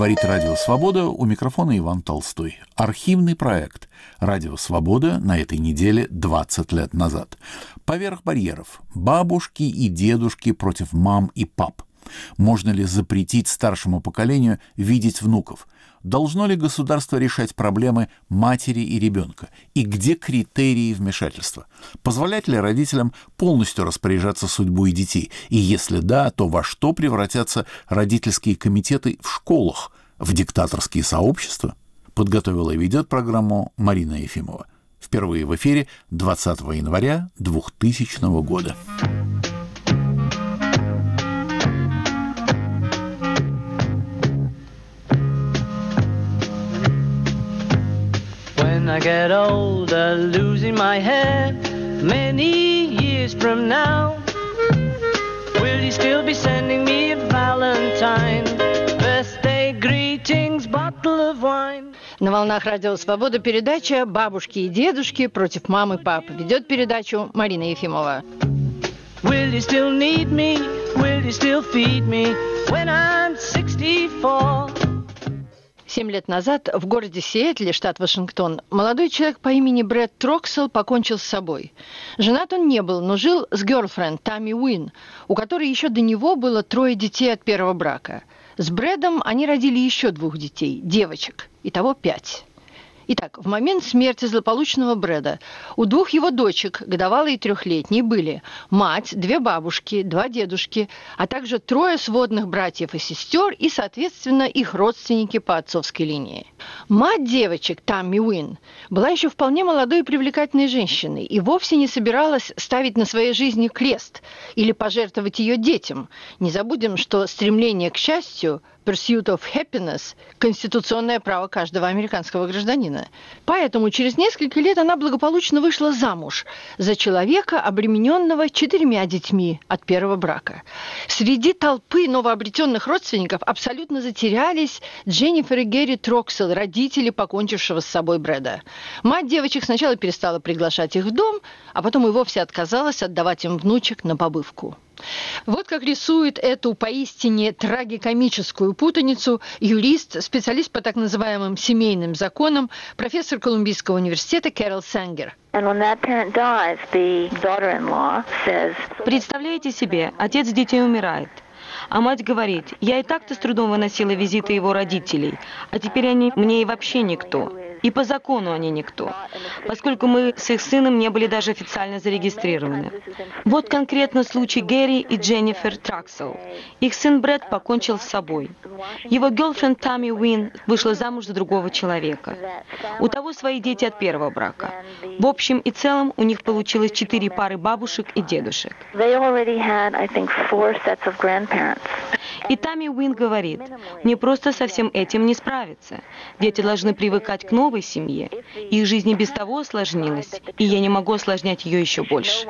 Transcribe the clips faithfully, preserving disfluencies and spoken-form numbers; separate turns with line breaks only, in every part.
Говорит Радио Свобода, у микрофона Иван Толстой. Архивный проект Радио Свобода на этой неделе двадцать лет назад. Поверх барьеров. Бабушки и дедушки против мам и пап. Можно ли запретить старшему поколению видеть внуков? Должно ли государство решать проблемы матери и ребенка? И где критерии вмешательства? Позволять ли родителям полностью распоряжаться судьбой детей? И если да, то во что превратятся родительские комитеты в школах? В диктаторские сообщества? Подготовила и ведет программу Марина Ефимова. Впервые в эфире двадцатого января двухтысячного года.
When I get older, losing my hair, many years from now, will you still be sending me a Valentine? Birthday greetings, bottle of wine.
На волнах Радио Свобода передача «Бабушки и дедушки против мам и пап». Ведет передачу Марина Ефимова.
Will you still need me? Will you still feed me when I'm sixty-four?
Семь лет назад в городе Сиэтле, штат Вашингтон, молодой человек по имени Брэд Троксел покончил с собой. Женат он не был, но жил с герлфренд Тамми Уин, у которой еще до него было трое детей от первого брака. С Брэдом они родили еще двух детей, девочек, итого пять. Итак, в момент смерти злополучного Брэда у двух его дочек, годовалой и трехлетней, были мать, две бабушки, два дедушки, а также трое сводных братьев и сестер и, соответственно, их родственники по отцовской линии. Мать девочек, Тамми Уин, была еще вполне молодой и привлекательной женщиной и вовсе не собиралась ставить на своей жизни крест или пожертвовать ее детям. Не забудем, что стремление к счастью – Pursuit of Happiness – конституционное право каждого американского гражданина. Поэтому через несколько лет она благополучно вышла замуж за человека, обремененного четырьмя детьми от первого брака. Среди толпы новообретенных родственников абсолютно затерялись Дженнифер и Гэри Троксел, родители покончившего с собой Брэда. Мать девочек сначала перестала приглашать их в дом, а потом и вовсе отказалась отдавать им внучек на побывку. Вот как рисует эту поистине трагикомическую путаницу юрист, специалист по так называемым семейным законам, профессор Колумбийского университета Кэрол Сангер.
Представляете себе, отец детей умирает, а мать говорит: я и так-то с трудом выносила визиты его родителей, а теперь они мне и вообще никто. И по закону они никто, поскольку мы с их сыном не были даже официально зарегистрированы. Вот конкретно случай Гэри и Дженнифер Троксел. Их сын Брэд покончил с собой. Его герлфренд Тамми Уин вышла замуж за другого человека. У того свои дети от первого брака. В общем и целом у них получилось четыре пары бабушек и дедушек. И Тамми Уин говорит: мне просто со всем этим не справиться. Дети должны привыкать к новой семье. Их жизнь и без того осложнилась, и я не могу осложнять ее еще больше.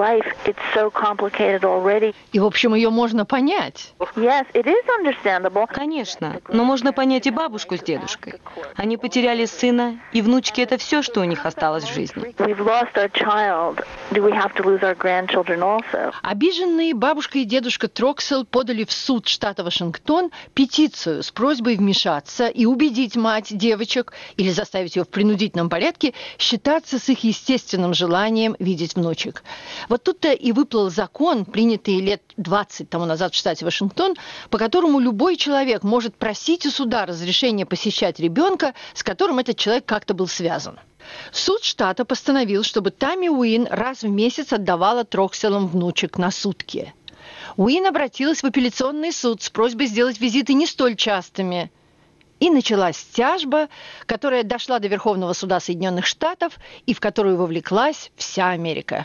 И, в общем, ее можно понять.
Конечно, но можно понять и бабушку с дедушкой. Они потеряли сына, и внучки — это все, что у них осталось в жизни.
Обиженные бабушка и дедушка Троксел подали в суд штата Вашингтон петицию с просьбой вмешаться и убедить мать девочек или заставить ее в принудительном порядке считаться с их естественным желанием видеть внучек. Вот тут-то и выплыл закон, принятый лет двадцать тому назад в штате Вашингтон, по которому любой человек может просить у суда разрешения посещать ребенка, с которым этот человек как-то был связан. Суд штата постановил, чтобы Тамми Уин раз в месяц отдавала Трокселам внучек на сутки. Уин обратилась в апелляционный суд с просьбой сделать визиты не столь частыми. И началась тяжба, которая дошла до Верховного суда Соединенных Штатов и в которую вовлеклась вся Америка.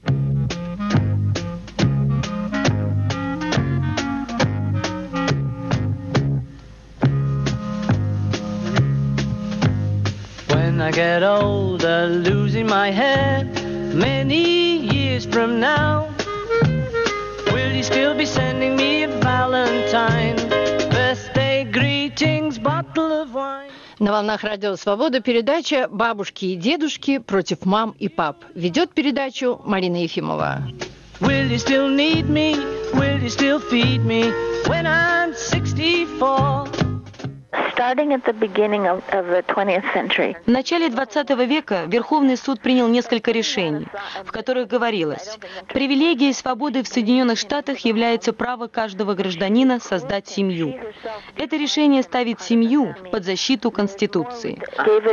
When I get older, losing my hair, many years from now, will you still be sending me a Valentine? Birthday greetings, bottle of wine.
На волнах Радио Свобода передача «Бабушки и дедушки против мам и пап». Ведет передачу Марина Ефимова.
Will you still need me? Will you still feed me when I'm sixty-four?
В начале двадцатого века Верховный суд принял несколько решений, в которых говорилось: привилегией свободы в Соединенных Штатах является право каждого гражданина создать семью. Это решение ставит семью под защиту Конституции.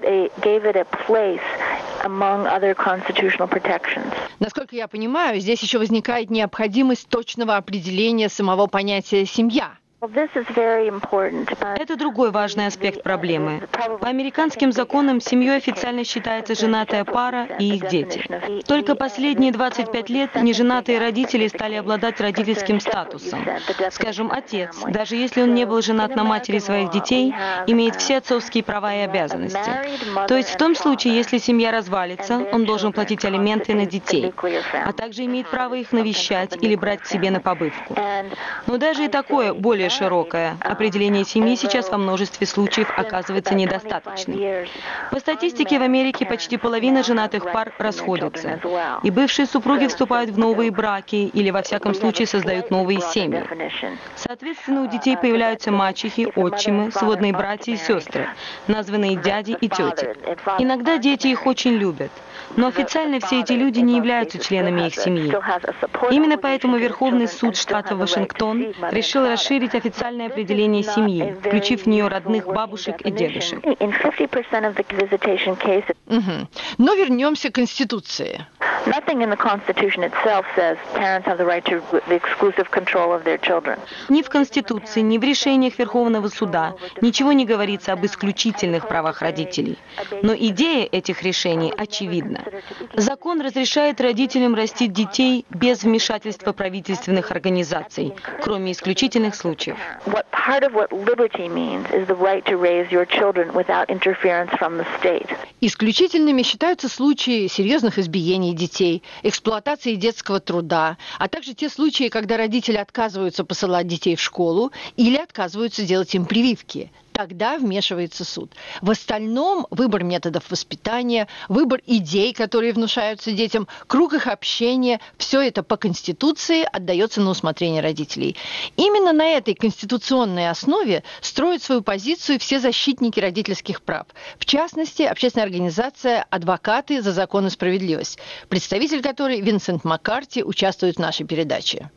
Насколько я понимаю, здесь еще возникает необходимость точного определения самого понятия «семья».
Это другой важный аспект проблемы. По американским законам семьей официально считается женатая пара и их дети. Только последние двадцать пять лет неженатые родители стали обладать родительским статусом. Скажем, отец, даже если он не был женат на матери своих детей, имеет все отцовские права и обязанности. То есть в том случае, если семья развалится, он должен платить алименты на детей, а также имеет право их навещать или брать к себе на побывку. Но даже и такое более широкое определение семьи сейчас во множестве случаев оказывается недостаточным. По статистике в Америке почти половина женатых пар расходятся, и бывшие супруги вступают в новые браки или во всяком случае создают новые семьи. Соответственно, у детей появляются мачехи, отчимы, сводные братья и сестры, названные дяди и тети. Иногда дети их очень любят, но официально все эти люди не являются членами их семьи. Именно поэтому Верховный суд штата Вашингтон решил расширить официальное определение семьи, включив в нее родных бабушек и дедушек.
Угу. Но вернемся к Конституции.
Ни в Конституции, ни в решениях Верховного суда ничего не говорится об исключительных правах родителей. Но идея этих решений очевидна. Закон разрешает родителям растить детей без вмешательства правительственных организаций, кроме исключительных случаев.
Исключительными считаются случаи серьезных избиений детей, эксплуатации детского труда, а также те случаи, когда родители отказываются посылать детей в школу или отказываются делать им прививки. Тогда вмешивается суд. В остальном выбор методов воспитания, выбор идей, которые внушаются детям, круг их общения – все это по Конституции отдается на усмотрение родителей. Именно на этой конституционной основе строят свою позицию все защитники родительских прав. В частности, общественная организация «Адвокаты за закон и справедливость», представитель которой Винсент Маккарти участвует в нашей передаче.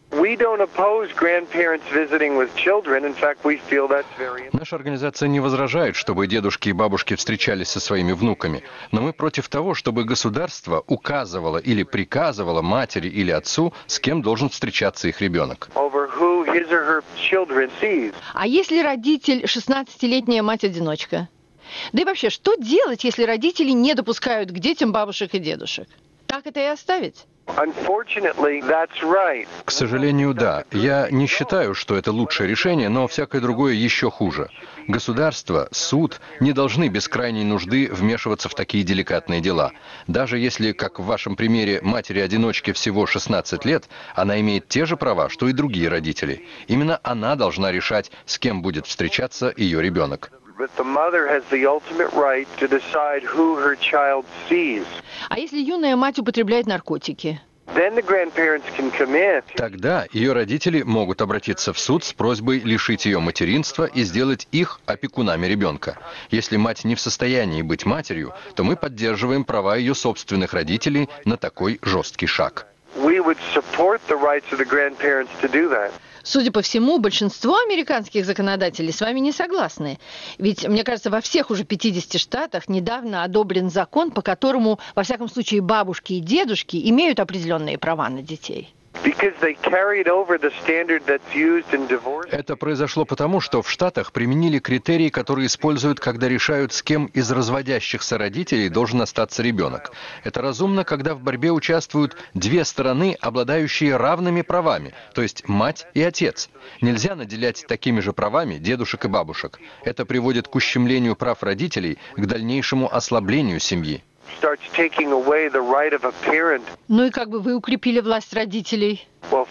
Наша организация не возражает, чтобы дедушки и бабушки встречались со своими внуками, но мы против того, чтобы государство указывало или приказывало матери или отцу, с кем должен встречаться их ребенок.
А если родитель шестнадцатилетняя мать-одиночка? Да и вообще, что делать, если родители не допускают к детям бабушек и дедушек? Так это и оставить?
К сожалению, да. Я не считаю, что это лучшее решение, но всякое другое еще хуже. Государство, суд не должны без крайней нужды вмешиваться в такие деликатные дела. Даже если, как в вашем примере, матери-одиночке всего шестнадцать лет, она имеет те же права, что и другие родители. Именно она должна решать, с кем будет встречаться ее ребенок.
А если юная мать употребляет наркотики?
Тогда ее родители могут обратиться в суд с просьбой лишить ее материнства и сделать их опекунами ребенка. Если мать не в состоянии быть матерью, то мы поддерживаем права ее собственных родителей на такой жесткий шаг.
Судя по всему, большинство американских законодателей с вами не согласны. Ведь, мне кажется, во всех уже пятидесяти штатах недавно одобрен закон, по которому, во всяком случае, бабушки и дедушки имеют определенные права на детей.
Это произошло потому, что в Штатах применили критерии, которые используют, когда решают, с кем из разводящихся родителей должен остаться ребенок. Это разумно, когда в борьбе участвуют две стороны, обладающие равными правами, то есть мать и отец. Нельзя наделять такими же правами дедушек и бабушек. Это приводит к ущемлению прав родителей, к дальнейшему ослаблению семьи.
Ну и как бы вы укрепили власть родителей?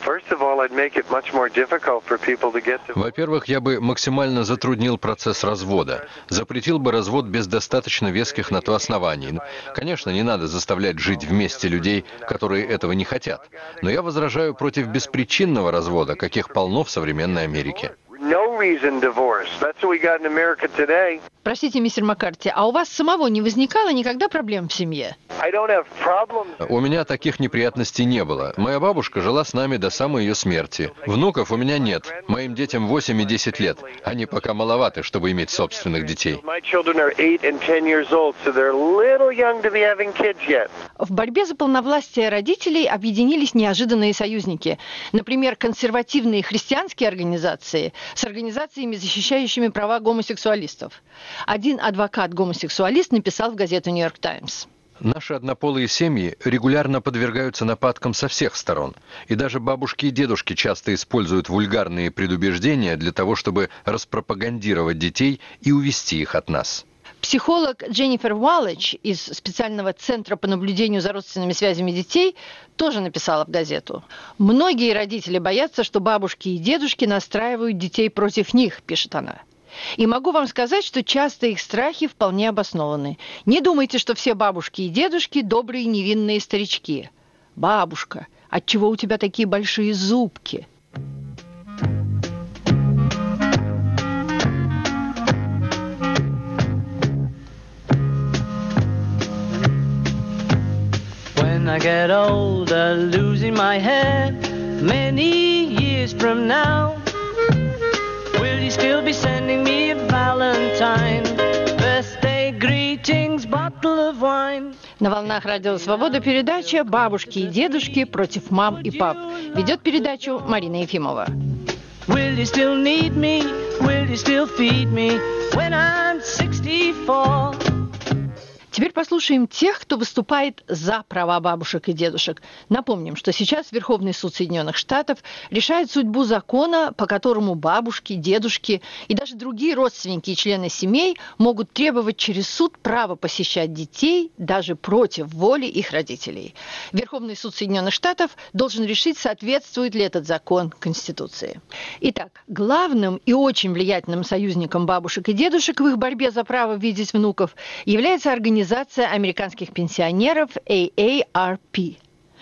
Во-первых, я бы максимально затруднил процесс развода. Запретил бы развод без достаточно веских на то оснований. Конечно, не надо заставлять жить вместе людей, которые этого не хотят. Но я возражаю против беспричинного развода, каких полно в современной Америке.
reason divorce. That's what we got in America today.
Простите, мистер Маккарти, а у вас самого не возникало никогда проблем в семье?
I don't have problems.
У меня таких неприятностей не было. Моя бабушка жила с нами до самой ее смерти. Внуков у меня нет. Моим детям восемь и десять лет. Они пока маловаты, чтобы иметь собственных детей.
My children are eight and ten years old, so they're a little young to be having kids yet.
В борьбе за полновластие родителей объединились неожиданные союзники. Например, консервативные христианские организации с организациями, защищающими права гомосексуалистов. Один адвокат-гомосексуалист написал в газету «Нью-Йорк Таймс».
Наши однополые семьи регулярно подвергаются нападкам со всех сторон. И даже бабушки и дедушки часто используют вульгарные предубеждения для того, чтобы распропагандировать детей и увести их от нас.
Психолог Дженнифер Уалледж из специального центра по наблюдению за родственными связями детей тоже написала в газету. «Многие родители боятся, что бабушки и дедушки настраивают детей против них», пишет она. И могу вам сказать, что часто их страхи вполне обоснованы. Не думайте, что все бабушки и дедушки добрые невинные старички. Бабушка, отчего у тебя такие большие зубки?
When I get older, losing my hair, many years from now, will you still be sending me a valentine? Birthday greetings, bottle of wine.
На волнах Радио Свобода передача «Бабушки и дедушки против мам и пап». Ведет передачу Марина Ефимова.
Will you still need me? Will you still feed me when I'm sixty-four?
Теперь послушаем тех, кто выступает за права бабушек и дедушек. Напомним, что сейчас Верховный суд Соединенных Штатов решает судьбу закона, по которому бабушки, дедушки и даже другие родственники и члены семей могут требовать через суд право посещать детей даже против воли их родителей. Верховный суд Соединенных Штатов должен решить, соответствует ли этот закон Конституции. Итак, главным и очень влиятельным союзником бабушек и дедушек в их борьбе за право видеть внуков является организация Организация американских пенсионеров эй эй ар пи.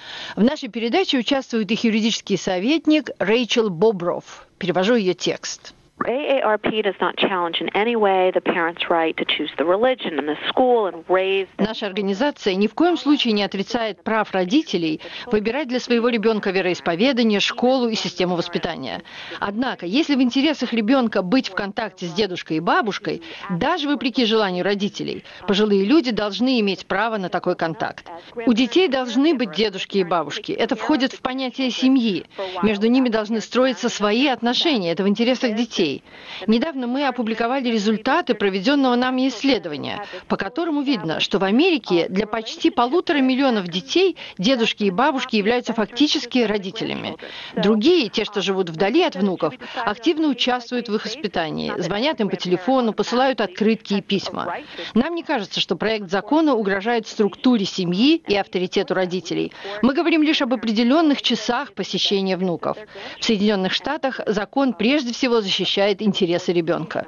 В нашей передаче участвует их юридический советник Рэйчел Бобров. Перевожу ее текст.
A A R P does not challenge in any way the parents' right to choose the religion and the school and raise.
Наша организация ни в коем случае не отрицает прав родителей выбирать для своего ребенка вероисповедание, школу и систему воспитания. Однако, если в интересах ребенка быть в контакте с дедушкой и бабушкой, даже вопреки желанию родителей, пожилые люди должны иметь право на такой контакт. У детей должны быть дедушки и бабушки. Это входит в понятие семьи. Между ними должны строиться свои отношения. Это в интересах детей. Недавно мы опубликовали результаты проведенного нами исследования, по которому видно, что в Америке для почти полутора миллионов детей дедушки и бабушки являются фактически родителями. Другие, те, что живут вдали от внуков, активно участвуют в их воспитании, звонят им по телефону, посылают открытки и письма. Нам не кажется, что проект закона угрожает структуре семьи и авторитету родителей. Мы говорим лишь об определенных часах посещения внуков. В Соединенных Штатах закон прежде всего защищает интересы ребенка.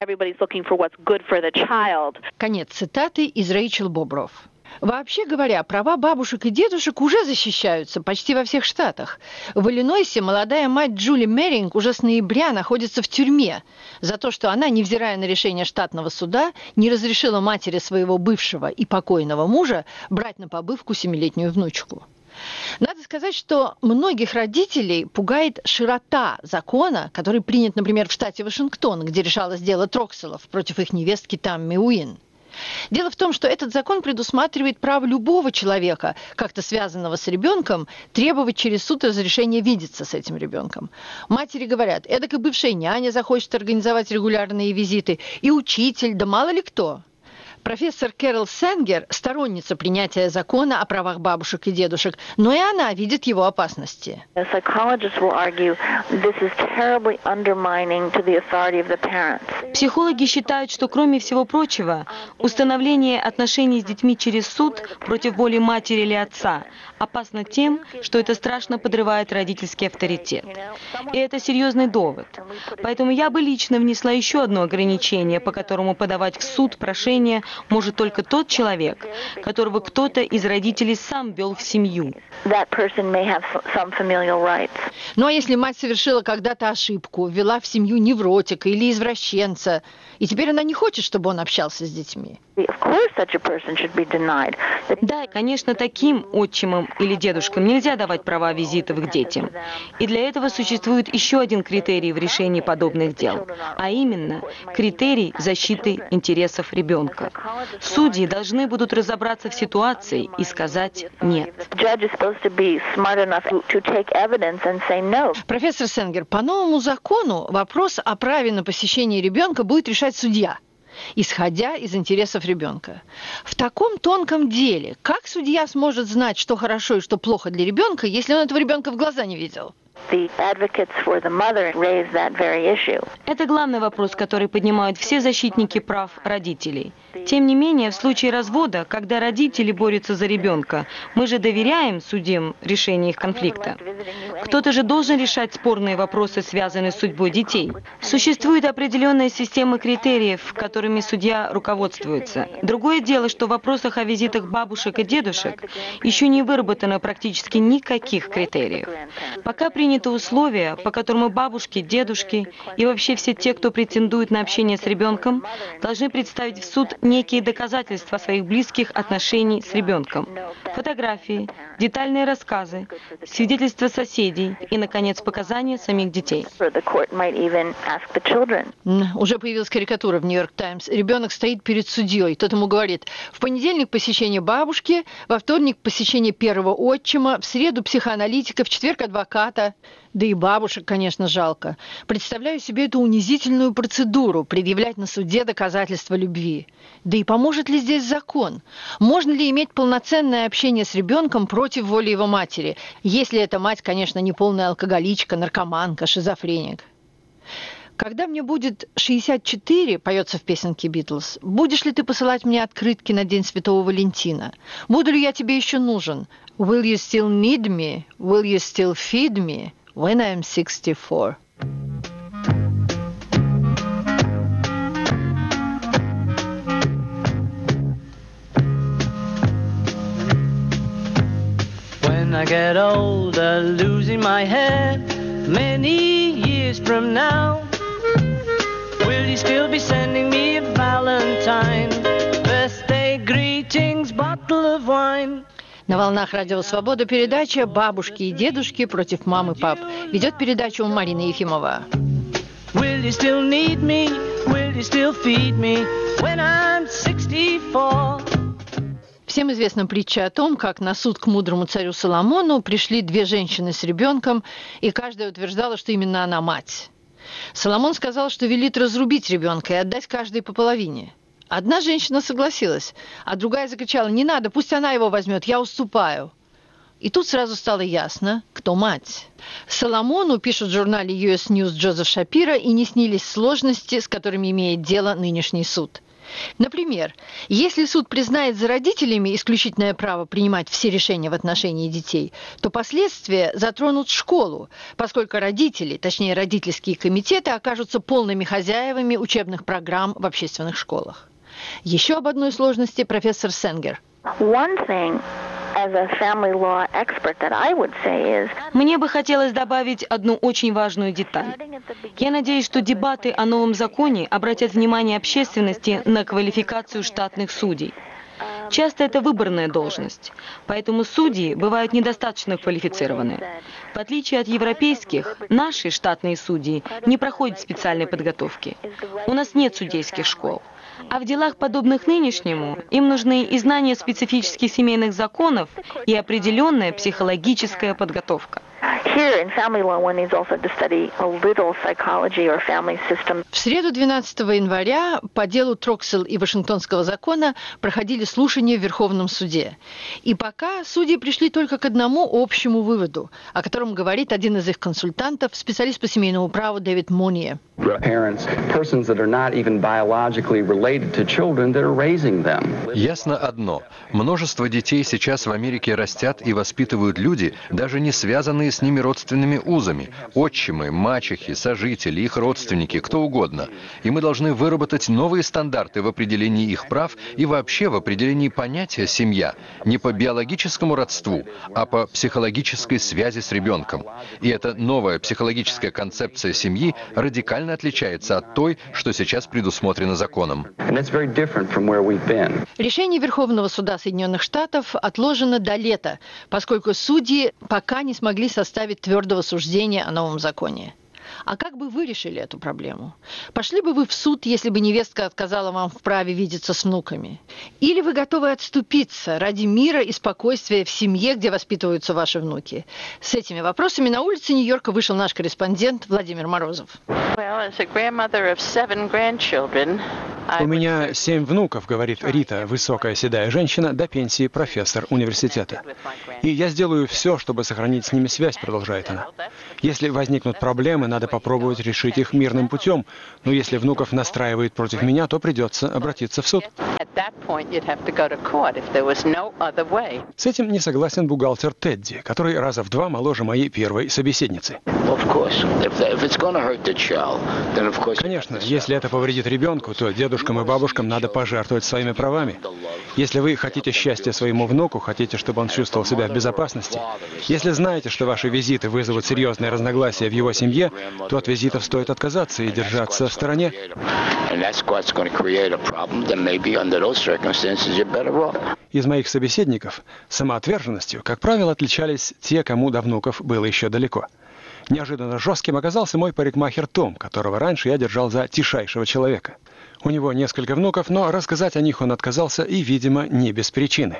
Конец цитаты из Рэйчел Бобров. Вообще говоря, права бабушек и дедушек уже защищаются почти во всех штатах. В Иллинойсе молодая мать Джули Меринг уже с ноября находится в тюрьме за то, что она, невзирая на решение штатного суда, не разрешила матери своего бывшего и покойного мужа брать на побывку семилетнюю внучку. Надо сказать, что многих родителей пугает широта закона, который принят, например, в штате Вашингтон, где решалось дело Трокселов против их невестки Тамми Уин. Дело в том, что этот закон предусматривает право любого человека, как-то связанного с ребенком, требовать через суд разрешения видеться с этим ребенком. Матери говорят, эдак и бывшая няня захочет организовать регулярные визиты, и учитель, да мало ли кто. Профессор Кэрол Сенгер – сторонница принятия закона о правах бабушек и дедушек, но и она видит его опасности.
Психологи считают, что, кроме всего прочего, установление отношений с детьми через суд против воли матери или отца опасно тем, что это страшно подрывает родительский авторитет. И это серьезный довод. Поэтому я бы лично внесла еще одно ограничение, по которому подавать в суд прошение может только тот человек, которого кто-то из родителей сам ввел в семью.
That person may have some familial rights.
Ну а если мать совершила когда-то ошибку, ввела в семью невротика или извращенца, и теперь она не хочет, чтобы он общался с детьми?
Of course, such a person should be denied.
Да, конечно, таким отчимам или дедушкам нельзя давать права визитов к детям. И для этого существует еще один критерий в решении подобных дел, а именно критерий защиты интересов ребенка. Судьи должны будут разобраться в ситуации и сказать «нет».
Профессор Сенгер, по новому закону вопрос о праве на посещение ребенка будет решать судья, исходя из интересов ребенка. В таком тонком деле, как судья сможет знать, что хорошо и что плохо для ребенка, если он этого ребенка в глаза не видел?
Это главный вопрос, который поднимают все защитники прав родителей. Тем не менее, в случае развода, когда родители борются за ребенка, мы же доверяем судьям решение их конфликта. Кто-то же должен решать спорные вопросы, связанные с судьбой детей. Существует определенная система критериев, которыми судья руководствуется. Другое дело, что в вопросах о визитах бабушек и дедушек еще не выработано практически никаких критериев. Пока принято условие, по которому бабушки, дедушки и вообще все те, кто претендует на общение с ребенком, должны представить в суд некие доказательства своих близких отношений с ребенком. Фотографии, детальные рассказы, свидетельства соседей и, наконец, показания самих детей.
Уже появилась карикатура в «Нью-Йорк Таймс». Ребенок стоит перед судьей. Тот ему говорит: в понедельник посещение бабушки, во вторник посещение первого отчима, в среду психоаналитика, в четверг адвоката. Да и бабушек, конечно, жалко. Представляю себе эту унизительную процедуру – предъявлять на суде доказательства любви. Да и поможет ли здесь закон? Можно ли иметь полноценное общение с ребенком против воли его матери, если эта мать, конечно, не полная алкоголичка, наркоманка, шизофреник? «Когда мне будет шестьдесят четыре», поется в песенке «Битлз», «будешь ли ты посылать мне открытки на День Святого Валентина? Буду ли я тебе еще нужен? Will you still need me? Will you still feed me when I'm sixty-four?»
When I get older, losing my head, many years from now, will you still be sending me a valentine? Birthday greetings, bottle of wine.
На волнах Радио Свобода передача «Бабушки и дедушки против мам и пап». Ведет передачу Марина Ефимова.
Will you still need me? Will you still feed me when I'm sixty-four?
Всем известна притча о том, как на суд к мудрому царю Соломону пришли две женщины с ребенком, и каждая утверждала, что именно она мать. Соломон сказал, что велит разрубить ребенка и отдать каждой по половине. Одна женщина согласилась, а другая закричала: «Не надо, пусть она его возьмет, я уступаю». И тут сразу стало ясно, кто мать. Соломону, пишет в журнале ю эс News Джозеф Шапиро, и не снились сложности, с которыми имеет дело нынешний суд. Например, если суд признает за родителями исключительное право принимать все решения в отношении детей, то последствия затронут школу, поскольку родители, точнее родительские комитеты, окажутся полными хозяевами учебных программ в общественных школах. Еще об одной сложности профессор Сенгер.
Мне бы хотелось добавить одну очень важную деталь. Я надеюсь, что дебаты о новом законе обратят внимание общественности на квалификацию штатных судей. Часто это выборная должность, поэтому судьи бывают недостаточно квалифицированы. В отличие от европейских, наши штатные судьи не проходят специальной подготовки. У нас нет судейских школ. А в делах, подобных нынешнему, им нужны и знания специфических семейных законов, и определенная психологическая подготовка.
В среду двенадцатого января по делу Троксел и Вашингтонского закона проходили слушания в Верховном суде. И пока судьи пришли только к одному общему выводу, о котором говорит один из их консультантов, специалист по семейному праву Дэвид Монье.
Ясно одно. Множество детей сейчас в Америке растят и воспитывают люди, даже не связанные с с ними родственными узами. Отчимы, мачехи, сожители, их родственники, кто угодно. И мы должны выработать новые стандарты в определении их прав и вообще в определении понятия «семья». Не по биологическому родству, а по психологической связи с ребенком. И эта новая психологическая концепция семьи радикально отличается от той, что сейчас предусмотрено законом.
Решение Верховного суда Соединенных Штатов отложено до лета, поскольку судьи пока не смогли составить твердого суждения о новом законе. А как бы вы решили эту проблему? Пошли бы вы в суд, если бы невестка отказала вам в праве видеться с внуками? Или вы готовы отступиться ради мира и спокойствия в семье, где воспитываются ваши внуки? С этими вопросами на улице Нью-Йорка вышел наш корреспондент Владимир Морозов.
У меня семь внуков, говорит Рита, высокая седая женщина, до пенсии профессор университета. И я сделаю все, чтобы сохранить с ними связь, продолжает она. Если возникнут проблемы, надо попробовать решить их мирным путем. Но если внуков настраивает против меня, то придется обратиться в суд. С этим не согласен бухгалтер Тедди, который раза в два моложе моей первой собеседницы. Конечно, если это повредит ребенку, то дедушкам и бабушкам надо пожертвовать своими правами. Если вы хотите счастья своему внуку, хотите, чтобы он чувствовал себя в безопасности, если знаете, что ваши визиты вызовут серьезные разногласия в его семье, то от визитов стоит отказаться и держаться в стороне. Из моих собеседников самоотверженностью, как правило, отличались те, кому до внуков было еще далеко. Неожиданно жестким оказался мой парикмахер Том, которого раньше я держал за тишайшего человека. У него несколько внуков, но рассказать о них он отказался и, видимо, не без причины.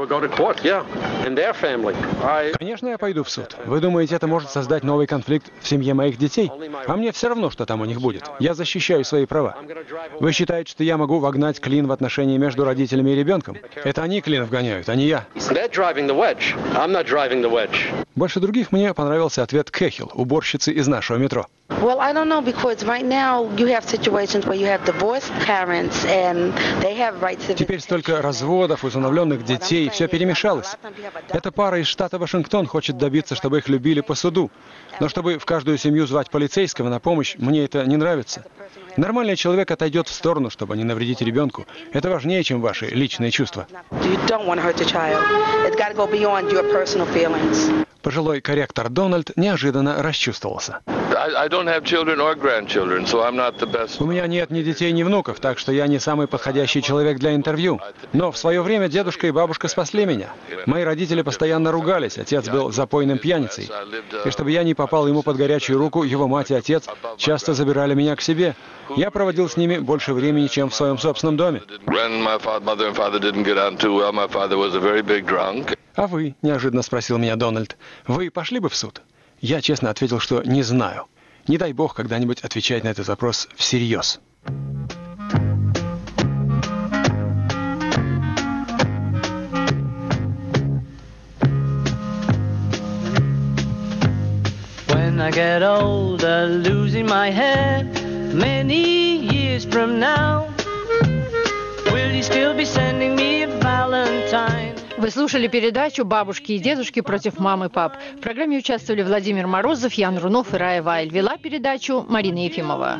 Конечно, я пойду в суд. Вы думаете, это может создать новый конфликт в семье моих детей? А мне все равно, что там у них будет. Я защищаю свои права. Вы считаете, что я могу вогнать клин в отношения между родителями и ребенком? Это они клин вгоняют, а не я. Больше других мне понравился ответ Кэхилл, уборщицы из нашего метро. Теперь столько разводов, усыновленных детей, все перемешалось. Эта пара из штата Вашингтон хочет добиться, чтобы их любили по суду. Но чтобы в каждую семью звать полицейского на помощь, мне это не нравится. Нормальный человек отойдет в сторону, чтобы не навредить ребенку. Это важнее, чем ваши личные чувства. Пожилой корректор Дональд неожиданно расчувствовался. У меня нет ни детей, ни внуков, так что я не самый подходящий человек для интервью. Но в свое время дедушка и бабушка спасли меня. Мои родители постоянно ругались, отец был запойным пьяницей. И чтобы я не попал ему под горячую руку, его мать и отец часто забирали меня к себе. Я проводил с ними больше времени, чем в своем собственном доме. «А вы?» – неожиданно спросил меня Дональд. «Вы пошли бы в суд?» Я честно ответил, что не знаю. Не дай бог когда-нибудь отвечать на этот вопрос всерьез.
When I get older, losing my head, many years from now, will you still be sending me a valentine?
Вы слушали передачу «Бабушки и дедушки против мам и пап». В программе участвовали Владимир Морозов, Ян Рунов и Рая Вайль. Вела передачу Марина Ефимова.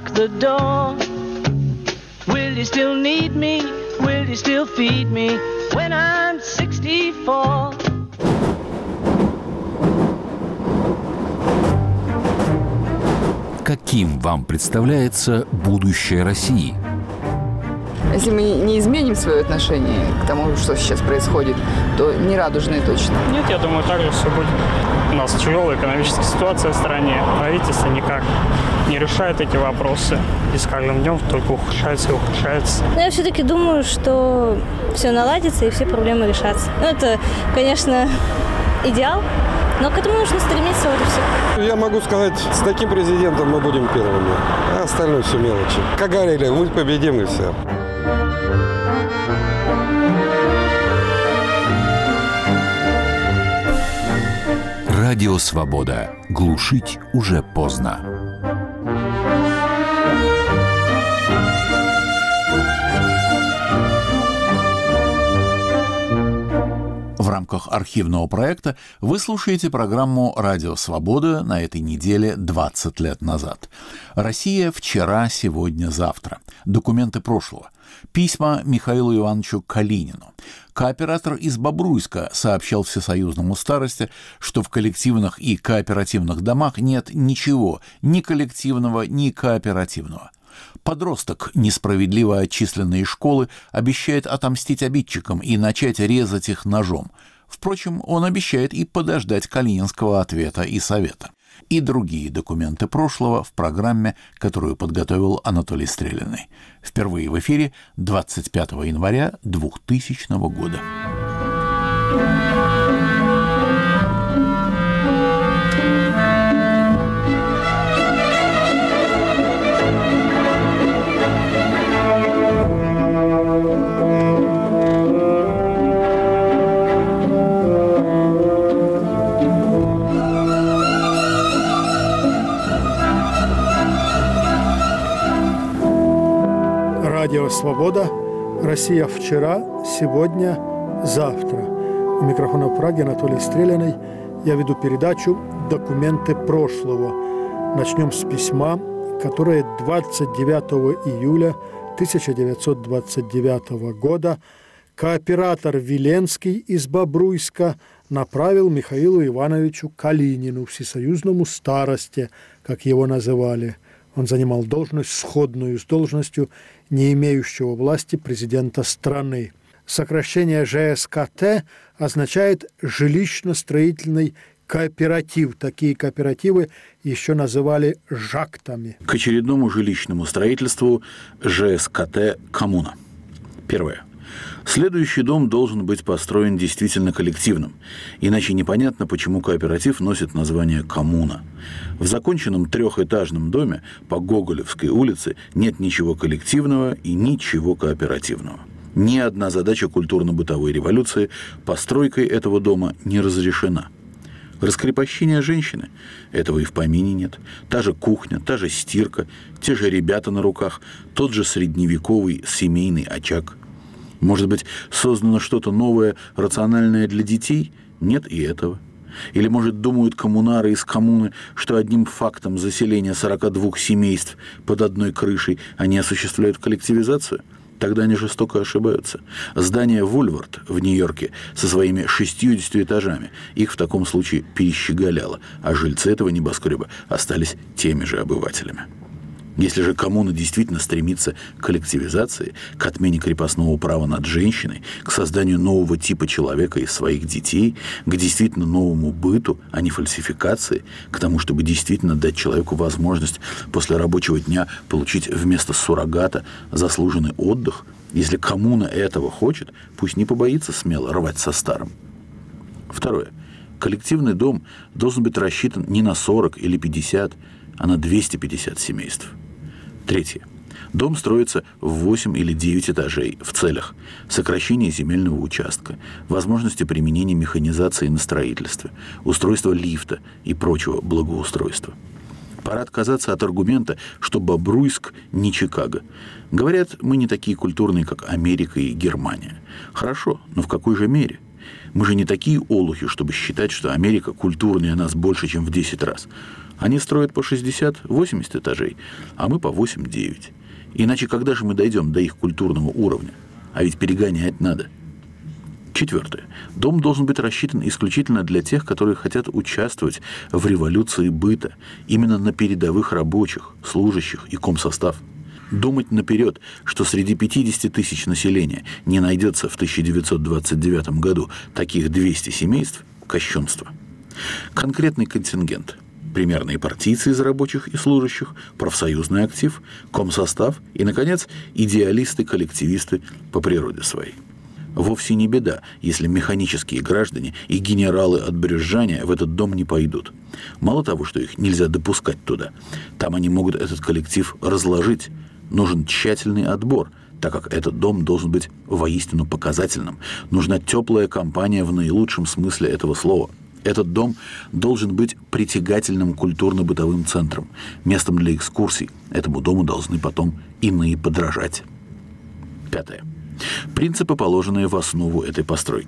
Каким вам представляется будущее России?
Если мы не изменим свое отношение к тому, что сейчас происходит, то не радужное точно.
Нет, я думаю, так же все будет. У нас тяжелая экономическая ситуация в стране. Правительство никак не решает эти вопросы. И с каждым днем только ухудшается и ухудшается.
Но я все-таки думаю, что все наладится и все проблемы решатся. Ну, это, конечно, идеал, но к этому нужно стремиться, вот и все.
Я могу сказать, с таким президентом мы будем первыми, а остальное все мелочи. Как говорили, мы победим и все.
Радио «Свобода». Глушить уже поздно. В рамках архивного проекта вы слушаете программу «Радио Свобода» на этой неделе двадцать лет назад. Россия вчера, сегодня, завтра. Документы прошлого. Письма Михаилу Ивановичу Калинину. Кооператор из Бобруйска сообщал Всесоюзному старости, что в коллективных и кооперативных домах нет ничего, ни коллективного, ни кооперативного. Подросток, несправедливо отчисленный из школы, обещает отомстить обидчикам и начать резать их ножом. Впрочем, он обещает и подождать калининского ответа и совета. И другие документы прошлого в программе, которую подготовил Анатолий Стрелянный. Впервые в эфире двадцать пятого января двухтысячного года.
Радио «Свобода», Россия вчера, сегодня, завтра. У микрофона в Праге Анатолий Стреляный. Я веду передачу «Документы прошлого». Начнем с письма, которое двадцать девятого июля тысяча девятьсот двадцать девятого года кооператор Виленский из Бобруйска направил Михаилу Ивановичу Калинину, всесоюзному старосте, как его называли. Он занимал должность, сходную с должностью не имеющего власти президента страны. Сокращение жэ эс ка тэ означает «жилищно-строительный кооператив». Такие кооперативы еще называли жактами.
К очередному жилищному строительству жэ эс ка тэ «Коммуна». Первое. Следующий дом должен быть построен действительно коллективным, иначе непонятно, почему кооператив носит название «Коммуна». В законченном трехэтажном доме по Гоголевской улице нет ничего коллективного и ничего кооперативного. Ни одна задача культурно-бытовой революции постройкой этого дома не разрешена. Раскрепощение женщины – этого и в помине нет. Та же кухня, та же стирка, те же ребята на руках, тот же средневековый семейный очаг. Может быть, создано что-то новое, рациональное для детей? Нет и этого. Или, может, думают коммунары из коммуны, что одним фактом заселения сорока двух семейств под одной крышей они осуществляют коллективизацию? Тогда они жестоко ошибаются. Здание Вульвард в Нью-Йорке со своими шестьюдесятью этажами их в таком случае перещеголяло, а жильцы этого небоскреба остались теми же обывателями. Если же коммуна действительно стремится к коллективизации, к отмене крепостного права над женщиной, к созданию нового типа человека из своих детей, к действительно новому быту, а не фальсификации, к тому, чтобы действительно дать человеку возможность после рабочего дня получить вместо суррогата заслуженный отдых, если коммуна этого хочет, пусть не побоится смело рвать со старым. Второе. Коллективный дом должен быть рассчитан не на сорок или пятьдесят, а на двести пятьдесят семейств. Третье. Дом строится в восемь или девять этажей в целях сокращения земельного участка, возможности применения механизации на строительстве, устройства лифта и прочего благоустройства. Пора отказаться от аргумента, что Бобруйск не Чикаго. Говорят, мы не такие культурные, как Америка и Германия. Хорошо, но в какой же мере? Мы же не такие олухи, чтобы считать, что Америка культурнее нас больше, чем в десять раз. Они строят по шестьдесят-восемьдесят этажей, а мы по восемь-девять. Иначе когда же мы дойдем до их культурного уровня? А ведь перегонять надо. Четвертое. Дом должен быть рассчитан исключительно для тех, которые хотят участвовать в революции быта, именно на передовых рабочих, служащих и комсостав. Думать наперед, что среди пятидесяти тысяч населения не найдется в тысяча девятьсот двадцать девятом году таких двести семейств – кощунство. Конкретный контингент – примерные партийцы из рабочих и служащих, профсоюзный актив, комсостав и, наконец, идеалисты-коллективисты по природе своей. Вовсе не беда, если механические граждане и генералы от брюзжания в этот дом не пойдут. Мало того, что их нельзя допускать туда, там они могут этот коллектив разложить. Нужен тщательный отбор, так как этот дом должен быть воистину показательным. Нужна теплая компания в наилучшем смысле этого слова. Этот дом должен быть притягательным культурно-бытовым центром, местом для экскурсий. Этому дому должны потом иные подражать. Пятое. Принципы, положенные в основу этой постройки.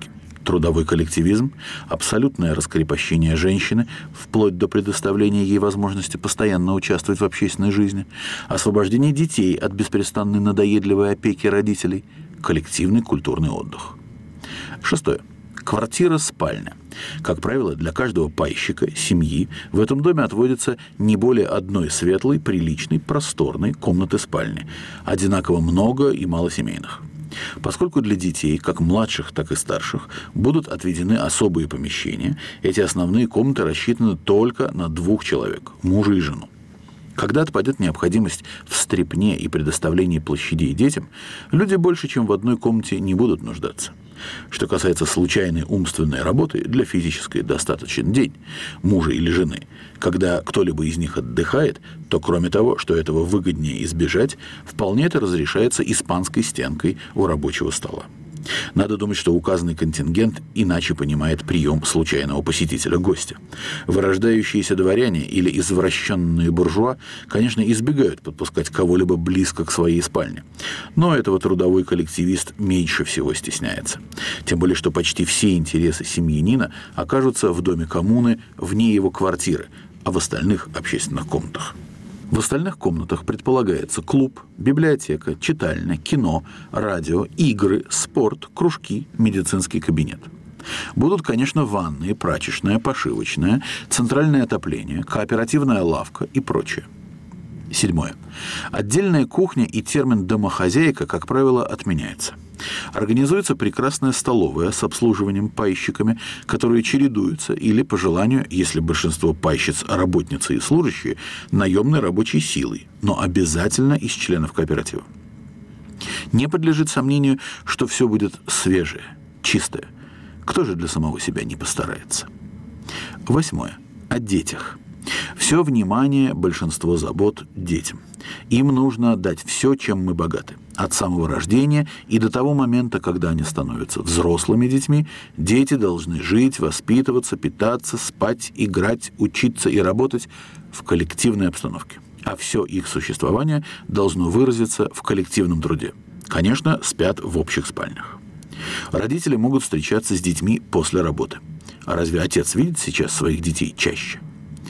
Трудовой коллективизм, абсолютное раскрепощение женщины, вплоть до предоставления ей возможности постоянно участвовать в общественной жизни, освобождение детей от беспрестанной надоедливой опеки родителей, коллективный культурный отдых. Шестое. Квартира-спальня. Как правило, для каждого пайщика, семьи, в этом доме отводится не более одной светлой, приличной, просторной комнаты-спальни, одинаково много и малосемейных. Поскольку для детей, как младших, так и старших, будут отведены особые помещения, эти основные комнаты рассчитаны только на двух человек – мужа и жену. Когда отпадет необходимость в стряпне и предоставлении площадей детям, люди больше, чем в одной комнате, не будут нуждаться. Что касается случайной умственной работы, для физической достаточен день мужа или жены. Когда кто-либо из них отдыхает, то кроме того, что этого выгоднее избежать, вполне это разрешается испанской стенкой у рабочего стола. Надо думать, что указанный контингент иначе понимает прием случайного посетителя-гостя. Вырождающиеся дворяне или извращенные буржуа, конечно, избегают подпускать кого-либо близко к своей спальне. Но этого трудовой коллективист меньше всего стесняется. Тем более, что почти все интересы семьянина окажутся в доме коммуны вне его квартиры, а в остальных общественных комнатах. В остальных комнатах предполагается клуб, библиотека, читальня, кино, радио, игры, спорт, кружки, медицинский кабинет. Будут, конечно, ванные, прачечная, пошивочная, центральное отопление, кооперативная лавка и прочее. Седьмое. Отдельная кухня и термин «домохозяйка», как правило, отменяется. Организуется прекрасная столовая с обслуживанием пайщиками, которые чередуются или, по желанию, если большинство пайщиц, работницы и служащие, наемной рабочей силой, но обязательно из членов кооператива. Не подлежит сомнению, что все будет свежее, чистое. Кто же для самого себя не постарается? Восьмое. О детях. Все внимание, большинство забот детям. Им нужно отдать все, чем мы богаты. От самого рождения и до того момента, когда они становятся взрослыми детьми, дети должны жить, воспитываться, питаться, спать, играть, учиться и работать в коллективной обстановке. А все их существование должно выразиться в коллективном труде. Конечно, спят в общих спальнях. Родители могут встречаться с детьми после работы. А разве отец видит сейчас своих детей чаще?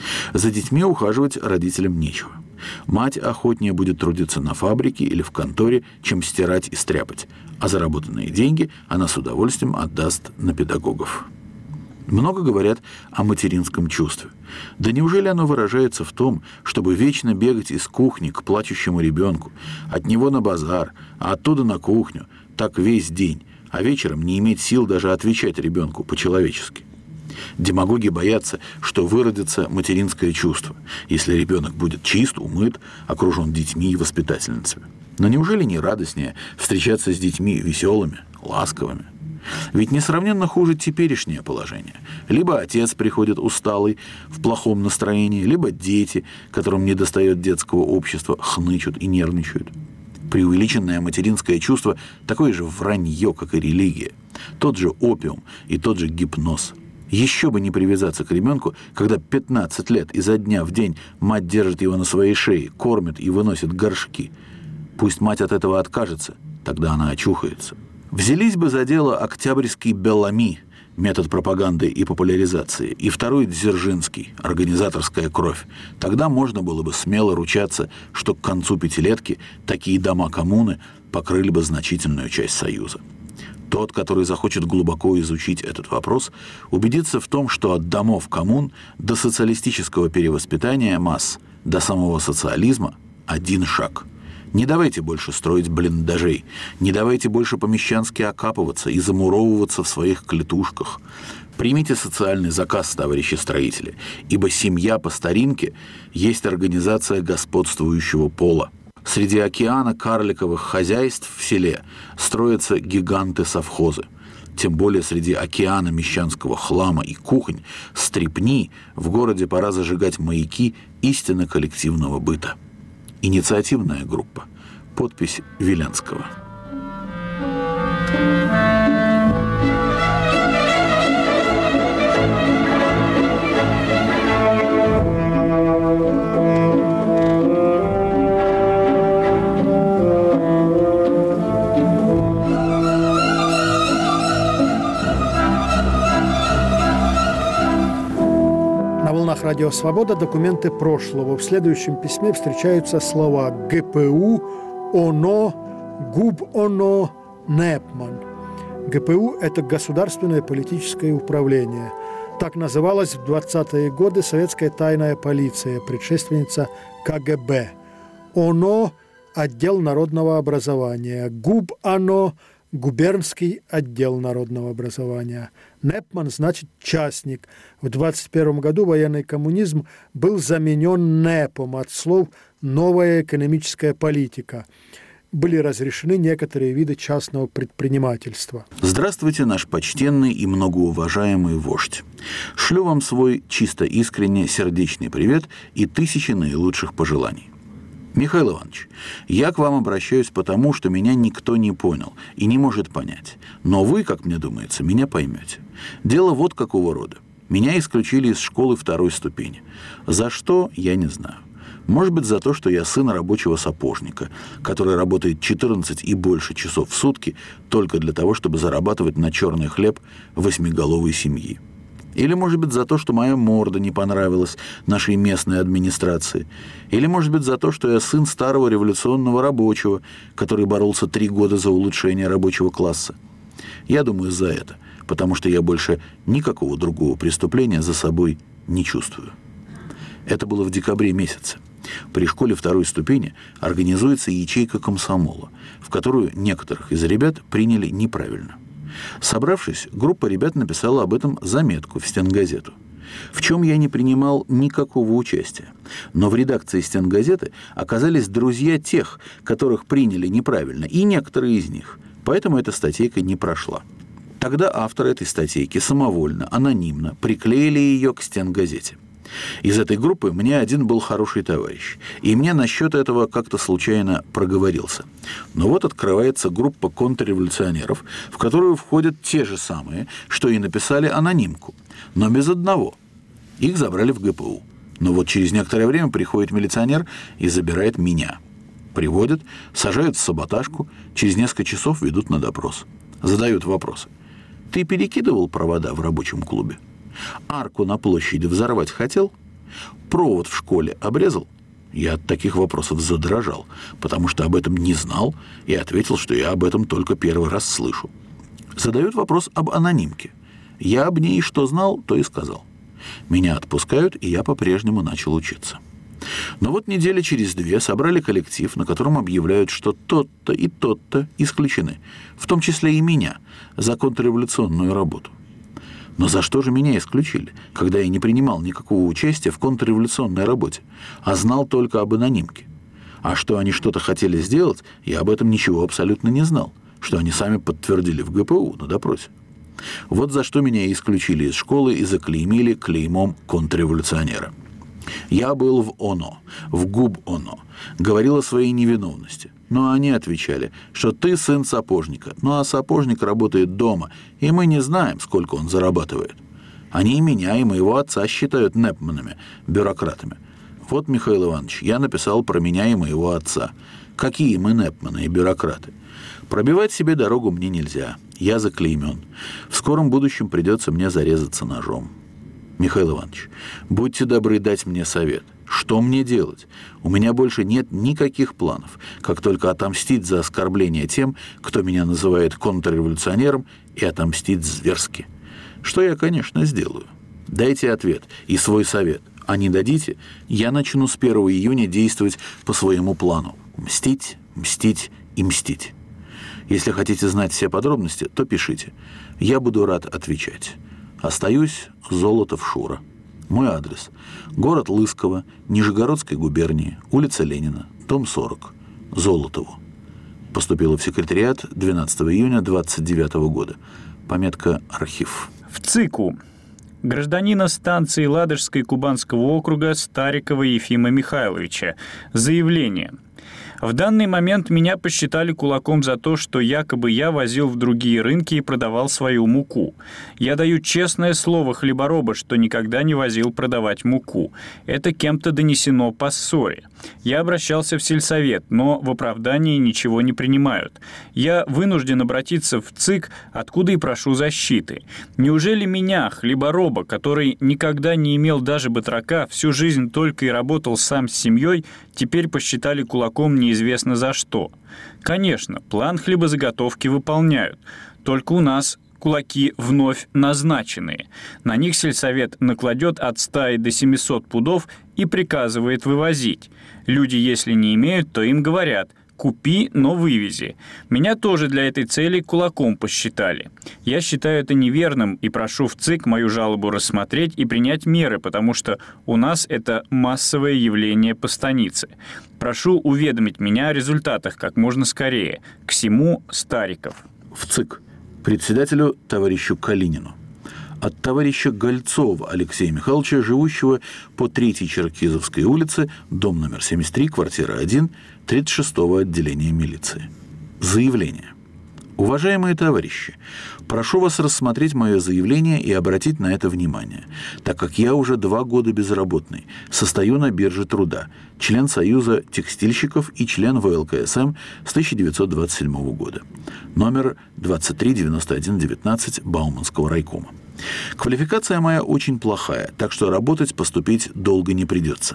За детьми ухаживать родителям нечего. Мать охотнее будет трудиться на фабрике или в конторе, чем стирать и стряпать, а заработанные деньги она с удовольствием отдаст на педагогов. Много говорят о материнском чувстве. Да неужели оно выражается в том, чтобы вечно бегать из кухни к плачущему ребенку, от него на базар, а оттуда на кухню, так весь день, а вечером не иметь сил даже отвечать ребенку по-человечески? Демагоги боятся, что выродится материнское чувство, если ребенок будет чист, умыт, окружен детьми и воспитательницами. Но неужели не радостнее встречаться с детьми веселыми, ласковыми? Ведь несравненно хуже теперешнее положение. Либо отец приходит усталый, в плохом настроении, либо дети, которым недостает детского общества, хнычут и нервничают. Преувеличенное материнское чувство такое же вранье, как и религия. Тот же опиум и тот же гипноз. Еще бы не привязаться к ребенку, когда пятнадцать лет изо дня в день мать держит его на своей шее, кормит и выносит горшки. Пусть мать от этого откажется, тогда она очухается. Взялись бы за дело октябрьский Беллами, метод пропаганды и популяризации, и второй Дзержинский, организаторская кровь. Тогда можно было бы смело ручаться, что к концу пятилетки такие дома коммуны покрыли бы значительную часть Союза. Тот, который захочет глубоко изучить этот вопрос, убедится в том, что от домов коммун до социалистического перевоспитания масс, до самого социализма один шаг. Не давайте больше строить блиндажей, не давайте больше помещански окапываться и замуровываться в своих клетушках. Примите социальный заказ, товарищи строители, ибо семья по старинке есть организация господствующего пола. Среди океана карликовых хозяйств в селе строятся гиганты-совхозы. Тем более среди океана мещанского хлама и кухонь, стряпни, в городе пора зажигать маяки истинно коллективного быта. Инициативная группа. Подпись Виленского.
На волнах Радио Свобода документы прошлого. В следующем письме встречаются слова ГПУ, ОНО, ГУБ-ОНО, НЭПМАН. ГПУ – это государственное политическое управление. Так называлась в двадцатые годы советская тайная полиция, предшественница КГБ. ОНО – отдел народного образования. ГУБ-ОНО – губернский отдел народного образования. НЭПМАН значит «частник». В двадцать первом году военный коммунизм был заменен НЭПом от слов «новая экономическая политика». Были разрешены некоторые виды частного предпринимательства.
Здравствуйте, наш почтенный и многоуважаемый вождь. Шлю вам свой чисто искренне сердечный привет и тысячи наилучших пожеланий. Михаил Иванович, я к вам обращаюсь потому, что меня никто не понял и не может понять. Но вы, как мне думается, меня поймете. Дело вот какого рода. Меня исключили из школы второй ступени. За что, я не знаю. Может быть, за то, что я сын рабочего сапожника, который работает четырнадцать и больше часов в сутки только для того, чтобы зарабатывать на черный хлеб восьмиголовой семьи. Или, может быть, за то, что моя морда не понравилась нашей местной администрации. Или, может быть, за то, что я сын старого революционного рабочего, который боролся три года за улучшение рабочего класса. Я думаю, за это, потому что я больше никакого другого преступления за собой не чувствую. Это было в декабре месяце. При школе второй ступени организуется ячейка комсомола, в которую некоторых из ребят приняли неправильно. Собравшись, группа ребят написала об этом заметку в стенгазету, в чем я не принимал никакого участия. Но в редакции стенгазеты оказались друзья тех, которых приняли неправильно, и некоторые из них. Поэтому эта статейка не прошла. Тогда авторы этой статейки самовольно, анонимно приклеили ее к стенгазете. Из этой группы мне один был хороший товарищ, и мне насчет этого как-то случайно проговорился. Но вот открывается группа контрреволюционеров, в которую входят те же самые, что и написали анонимку, но без одного. Их забрали в ГПУ. Но вот через некоторое время приходит милиционер и забирает меня. Приводят, сажают в саботажку, через несколько часов ведут на допрос. Задают вопросы. Ты перекидывал провода в рабочем клубе? Арку на площади взорвать хотел? Провод в школе обрезал? Я от таких вопросов задрожал, потому что об этом не знал, и ответил, что я об этом только первый раз слышу. Задают вопрос об анонимке. Я об ней что знал, то и сказал. Меня отпускают, и я по-прежнему начал учиться. Но вот недели через две собрали коллектив, на котором объявляют, что тот-то и тот-то исключены, в том числе и меня, за контрреволюционную работу. Но за что же меня исключили, когда я не принимал никакого участия в контрреволюционной работе, а знал только об анонимке? А что они что-то хотели сделать, я об этом ничего абсолютно не знал, что они сами подтвердили в ГПУ на допросе. Вот за что меня исключили из школы и заклеймили клеймом контрреволюционера. Я был в ОНО, в ГУБ-ОНО, говорил о своей невиновности. Но они отвечали, что ты сын сапожника, ну а сапожник работает дома, и мы не знаем, сколько он зарабатывает. Они и меня, и моего отца считают нэпманами, бюрократами. Вот, Михаил Иванович, я написал про меня и моего отца. Какие мы нэпманы и бюрократы. Пробивать себе дорогу мне нельзя, я заклеймен. В скором будущем придется мне зарезаться ножом. Михаил Иванович, будьте добры дать мне совет. Что мне делать? У меня больше нет никаких планов, как только отомстить за оскорбление тем, кто меня называет контрреволюционером, и отомстить зверски. Что я, конечно, сделаю. Дайте ответ и свой совет. А не дадите, я начну с первого июня действовать по своему плану. Мстить, мстить и мстить. Если хотите знать все подробности, то пишите. Я буду рад отвечать. Остаюсь, Золотов Шура. Мой адрес. Город Лысково, Нижегородской губернии, улица Ленина, дом сорок. Золотову. Поступила в секретариат двенадцатого июня двадцать девятого года. Пометка «Архив».
В ЦИКу. Гражданина станции Ладожской Кубанского округа Старикова Ефима Михайловича. Заявление. В данный момент меня посчитали кулаком за то, что якобы я возил в другие рынки и продавал свою муку. Я даю честное слово хлебороба, что никогда не возил продавать муку. Это кем-то донесено по ссоре. Я обращался в сельсовет, но в оправдании ничего не принимают. Я вынужден обратиться в ЦИК, откуда и прошу защиты. Неужели меня, хлебороба, который никогда не имел даже батрака, всю жизнь только и работал сам с семьей, теперь посчитали кулаком неизвестно за что? Конечно, план хлебозаготовки выполняют. Только у нас кулаки вновь назначенные. На них сельсовет накладет от ста до семисот пудов и приказывает вывозить. Люди, если не имеют, то им говорят: купи, но вывези. Меня тоже для этой цели кулаком посчитали. Я считаю это неверным и прошу в ЦИК мою жалобу рассмотреть и принять меры, потому что у нас это массовое явление по станице. Прошу уведомить меня о результатах как можно скорее. К сему Стариков.
В ЦИК. Председателю товарищу Калинину. От товарища Гольцова Алексея Михайловича, живущего по третьей Черкизовской улице, дом номер семьдесят три, квартира один, тридцать шестого отделения милиции. Заявление. Уважаемые товарищи, прошу вас рассмотреть мое заявление и обратить на это внимание, так как я уже два года безработный, состою на бирже труда, член Союза текстильщиков и член вэ эл ка эс эм с тысяча девятьсот двадцать седьмого года, номер двадцать три девяносто один девятнадцать Бауманского райкома. Квалификация моя очень плохая, так что работать, поступить долго не придется.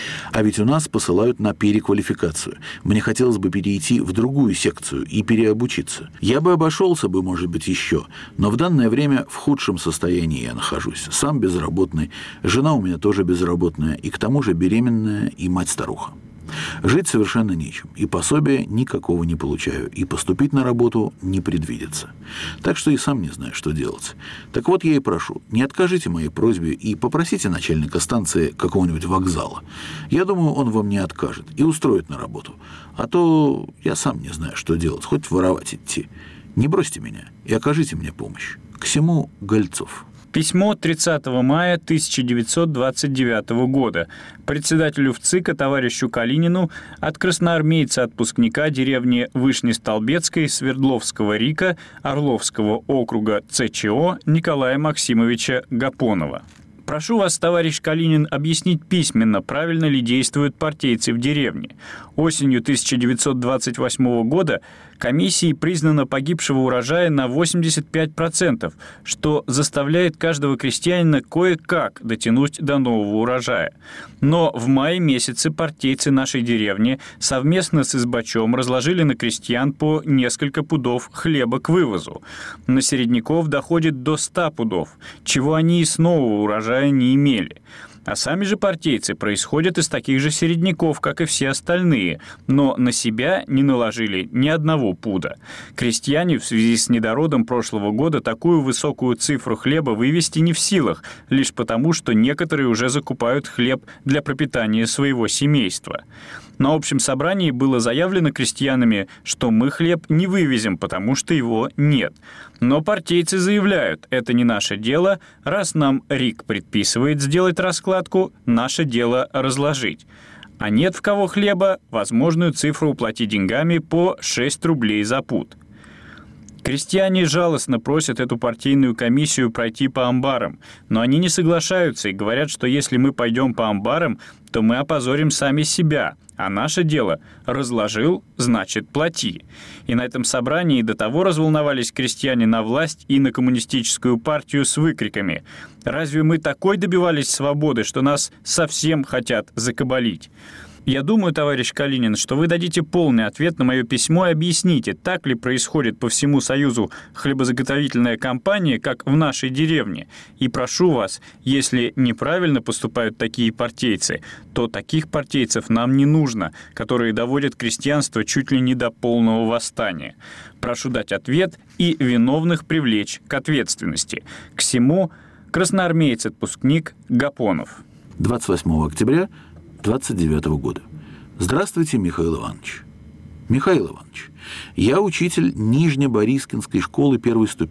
А ведь у нас посылают на переквалификацию. Мне хотелось бы перейти в другую секцию и переобучиться. Я бы обошелся бы, может быть, еще, но в данное время в худшем состоянии я нахожусь. Сам безработный, жена у меня тоже безработная, и к тому же беременная и мать-старуха. Жить совершенно нечем, и пособия никакого не получаю, и поступить на работу не предвидится. Так что и сам не знаю, что делать. Так вот я и прошу, не откажите моей просьбе и попросите начальника станции какого-нибудь вокзала. Я думаю, он вам не откажет и устроит на работу. А то я сам не знаю, что делать, хоть воровать идти. Не бросьте меня и окажите мне помощь. К сему Гольцов.
Письмо тридцатого мая тысяча девятьсот двадцать девятого года председателю в ЦИКа товарищу Калинину от красноармейца-отпускника деревни Вышнестолбецкой Свердловского РИКа Орловского округа цэ че о Николая Максимовича Гапонова. Прошу вас, товарищ Калинин, объяснить письменно, правильно ли действуют партийцы в деревне. Осенью тысяча девятьсот двадцать восьмого года комиссией признано погибшего урожая на восемьдесят пять процентов, что заставляет каждого крестьянина кое-как дотянуть до нового урожая. Но в мае месяце партийцы нашей деревни совместно с избачом разложили на крестьян по несколько пудов хлеба к вывозу. На середняков доходит до ста пудов, чего они и с нового урожая не имели. А сами же партийцы происходят из таких же середняков, как и все остальные, но на себя не наложили ни одного пуда. Крестьяне в связи с недородом прошлого года такую высокую цифру хлеба вывести не в силах, лишь потому, что некоторые уже закупают хлеб для пропитания своего семейства. На общем собрании было заявлено крестьянами, что мы хлеб не вывезем, потому что его нет. Но партийцы заявляют, это не наше дело, раз нам РИК предписывает сделать раскладку, наше дело разложить. А нет в кого хлеба, возможную цифру уплатить деньгами по шесть рублей за пуд. Крестьяне жалостно просят эту партийную комиссию пройти по амбарам, но они не соглашаются и говорят, что если мы пойдем по амбарам, то мы опозорим сами себя, а наше дело – разложил, значит плати. И на этом собрании до того разволновались крестьяне на власть и на коммунистическую партию с выкриками: «Разве мы такой добивались свободы, что нас совсем хотят закабалить?» Я думаю, товарищ Калинин, что вы дадите полный ответ на мое письмо и объясните, так ли происходит по всему Союзу хлебозаготовительная кампания, как в нашей деревне. И прошу вас, если неправильно поступают такие партийцы, то таких партийцев нам не нужно, которые доводят крестьянство чуть ли не до полного восстания. Прошу дать ответ и виновных привлечь к ответственности. К сему красноармеец-отпускник Гапонов.
двадцать восьмого октября двадцать девятого года. Здравствуйте, Михаил Иванович. Михаил Иванович, я учитель Нижнеборискинской школы первой ступени.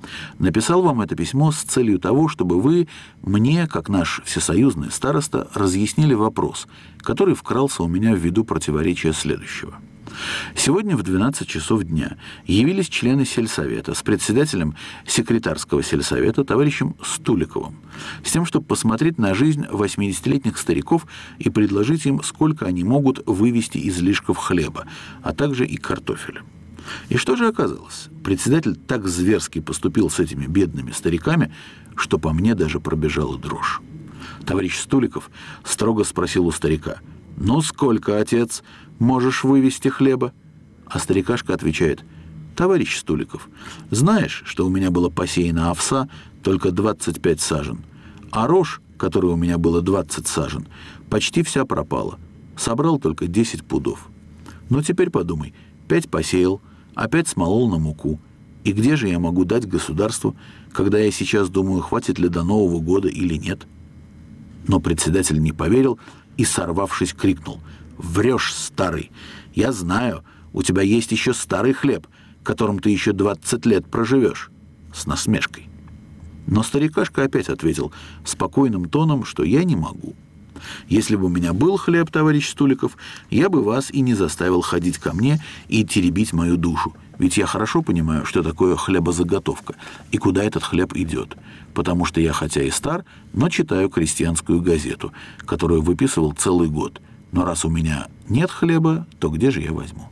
Написал вам это письмо с целью того, чтобы вы мне, как наш всесоюзный староста, разъяснили вопрос, который вкрался у меня в виду противоречия следующего. Сегодня в двенадцать часов дня явились члены сельсовета с председателем секретарского сельсовета товарищем Стуликовым, с тем, чтобы посмотреть на жизнь восьмидесятилетних стариков и предложить им, сколько они могут вывести излишков хлеба, а также и картофеля. И что же оказалось? Председатель так зверски поступил с этими бедными стариками, что по мне даже пробежала дрожь. Товарищ Стуликов строго спросил у старика: «Ну сколько, отец, можешь вывести хлеба?» А старикашка отвечает: «Товарищ Стуликов, знаешь, что у меня было посеяно овса только двадцать пять сажен, а рожь, которой у меня было двадцать сажен, почти вся пропала. Собрал только десять пудов. Ну теперь подумай, пять посеял, опять смолол на муку. И где же я могу дать государству, когда я сейчас думаю, хватит ли до Нового года или нет?» Но председатель не поверил и, сорвавшись, крикнул: «Врешь, старый! Я знаю, у тебя есть еще старый хлеб, которым ты еще двадцать лет проживешь!» С насмешкой. Но старикашка опять ответил спокойным тоном, что я не могу. «Если бы у меня был хлеб, товарищ Стуликов, я бы вас и не заставил ходить ко мне и теребить мою душу, ведь я хорошо понимаю, что такое хлебозаготовка и куда этот хлеб идет, потому что я хотя и стар, но читаю крестьянскую газету, которую выписывал целый год. Но раз у меня нет хлеба, то где же я возьму?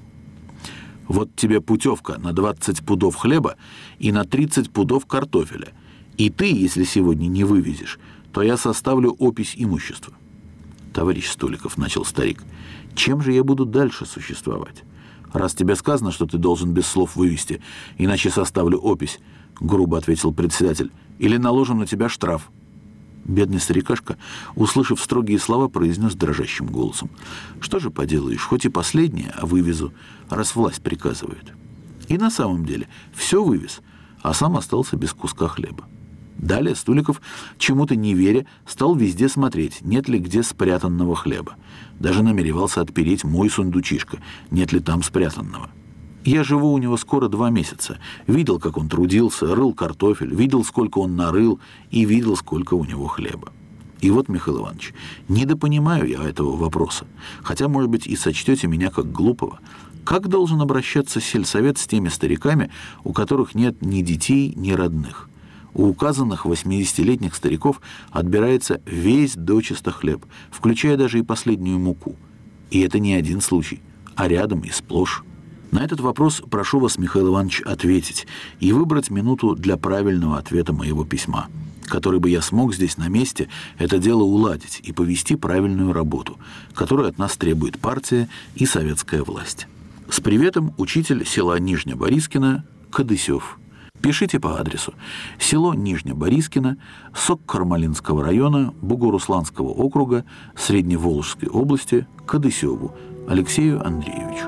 Вот тебе путевка на двадцать пудов хлеба и на тридцать пудов картофеля. И ты, если сегодня не вывезешь, то я составлю опись имущества». «Товарищ Стуликов, — начал старик, — чем же я буду дальше существовать? Раз тебе сказано, что ты должен без слов вывести, иначе составлю опись, — грубо ответил председатель, — или наложим на тебя штраф». Бедный старикашка, услышав строгие слова, произнес дрожащим голосом: «Что же поделаешь, хоть и последнее, а вывезу, раз власть приказывает». И на самом деле все вывез, а сам остался без куска хлеба. Далее Стуликов, чему-то не веря, стал везде смотреть, нет ли где спрятанного хлеба. Даже намеревался отпереть мой сундучишко, нет ли там спрятанного. Я живу у него скоро два месяца. Видел, как он трудился, рыл картофель, видел, сколько он нарыл, и видел, сколько у него хлеба. И вот, Михаил Иванович, недопонимаю я этого вопроса, хотя, может быть, и сочтете меня как глупого. Как должен обращаться сельсовет с теми стариками, у которых нет ни детей, ни родных? У указанных восьмидесятилетних стариков отбирается весь дочисто хлеб, включая даже и последнюю муку. И это не один случай, а рядом и сплошь. На этот вопрос прошу вас, Михаил Иванович, ответить и выбрать минуту для правильного ответа моего письма, который бы я смог здесь на месте это дело уладить и повести правильную работу, которую от нас требует партия и советская власть. С приветом, учитель села Нижнеборискино, Кадысев. Пишите по адресу: село Нижнеборискино, Сок-Кармалинского района, Бугурусланского округа, Средневолжской области, Кадысеву Алексею Андреевичу.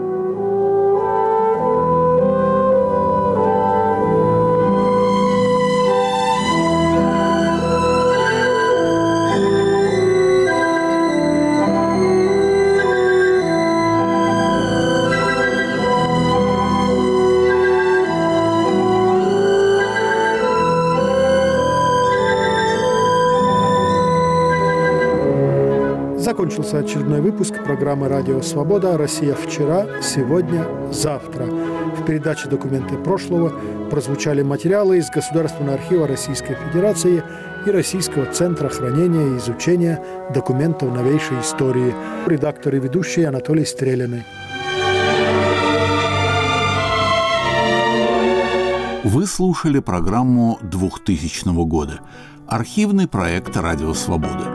Закончился очередной выпуск программы «Радио Свобода. Россия вчера, сегодня, завтра». В передаче «Документы прошлого» прозвучали материалы из Государственного архива Российской Федерации и Российского центра хранения и изучения документов новейшей истории. Редактор и ведущий Анатолий Стреляный.
Вы слушали программу двухтысячного года. Архивный проект «Радио Свобода».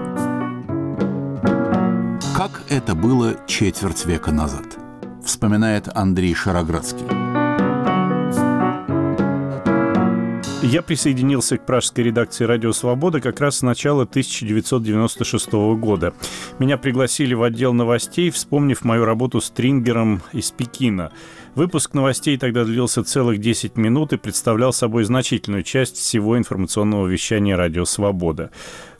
Как это было четверть века назад, вспоминает Андрей Шароградский.
Я присоединился к пражской редакции «Радио Свобода» как раз с начала тысяча девятьсот девяносто шестого года. Меня пригласили в отдел новостей, вспомнив мою работу с Трингером из Пекина. Выпуск новостей тогда длился целых десять минут и представлял собой значительную часть всего информационного вещания «Радио Свобода».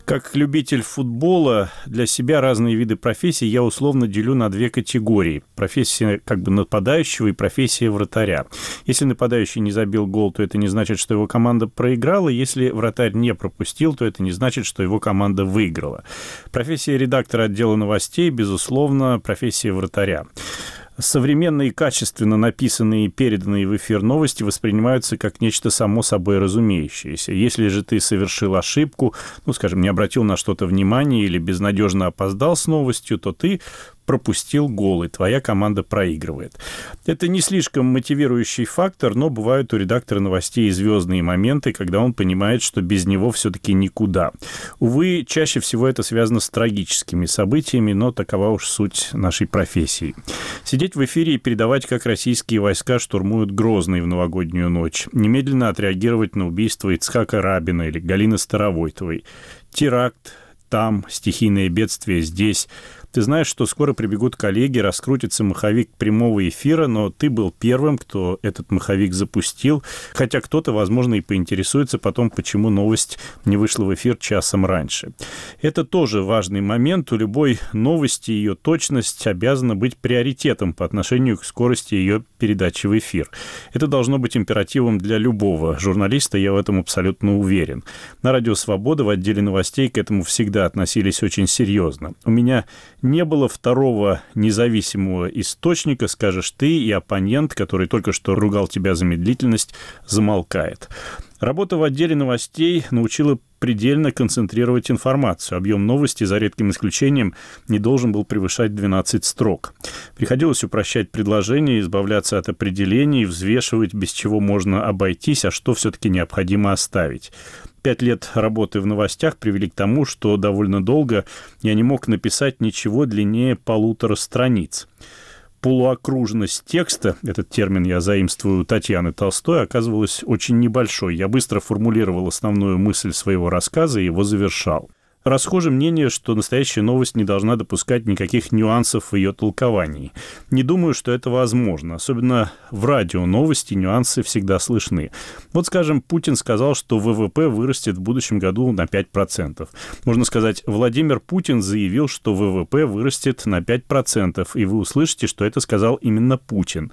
Как любитель футбола, для себя разные виды профессий я условно делю на две категории. Профессия как бы нападающего и профессия вратаря. Если нападающий не забил гол, то это не значит, что его команда проиграла. Если вратарь не пропустил, то это не значит, что его команда выиграла. Профессия редактора отдела новостей, безусловно, профессия вратаря. Современные, качественно написанные и переданные в эфир новости воспринимаются как нечто само собой разумеющееся. Если же ты совершил ошибку, ну, скажем, не обратил на что-то внимания или безнадежно опоздал с новостью, то ты пропустил гол, и твоя команда проигрывает. Это не слишком мотивирующий фактор, но бывают у редактора новостей и звездные моменты, когда он понимает, что без него все-таки никуда. Увы, чаще всего это связано с трагическими событиями, но такова уж суть нашей профессии. Сидеть в эфире и передавать, как российские войска штурмуют Грозный в новогоднюю ночь. Немедленно отреагировать на убийство Ицхака Рабина или Галины Старовойтовой. Теракт там, стихийное бедствие здесь. Ты знаешь, что скоро прибегут коллеги, раскрутится маховик прямого эфира, но ты был первым, кто этот маховик запустил, хотя кто-то, возможно, и поинтересуется потом, почему новость не вышла в эфир часом раньше. Это тоже важный момент. У любой новости ее точность обязана быть приоритетом по отношению к скорости ее передачи в эфир. Это должно быть императивом для любого журналиста, я в этом абсолютно уверен. На Радио Свобода в отделе новостей к этому всегда относились очень серьезно. У меня не было второго независимого источника, скажешь ты, и оппонент, который только что ругал тебя за медлительность, замолкает. Работа в отделе новостей научила предельно концентрировать информацию. Объем новости, за редким исключением, не должен был превышать двенадцать строк. Приходилось упрощать предложения, избавляться от определений, взвешивать, без чего можно обойтись, а что все-таки необходимо оставить. Пять лет работы в новостях привели к тому, что довольно долго я не мог написать ничего длиннее полутора страниц. Полуокружность текста, этот термин я заимствую у Татьяны Толстой, оказывалась очень небольшой. Я быстро формулировал основную мысль своего рассказа и его завершал. Расхоже мнение, что настоящая новость не должна допускать никаких нюансов в ее толковании. Не думаю, что это возможно. Особенно в радио новости нюансы всегда слышны. Вот, скажем, Путин сказал, что ВВП вырастет в будущем году на пять процентов. Можно сказать, Владимир Путин заявил, что ВВП вырастет на пять процентов, и вы услышите, что это сказал именно Путин.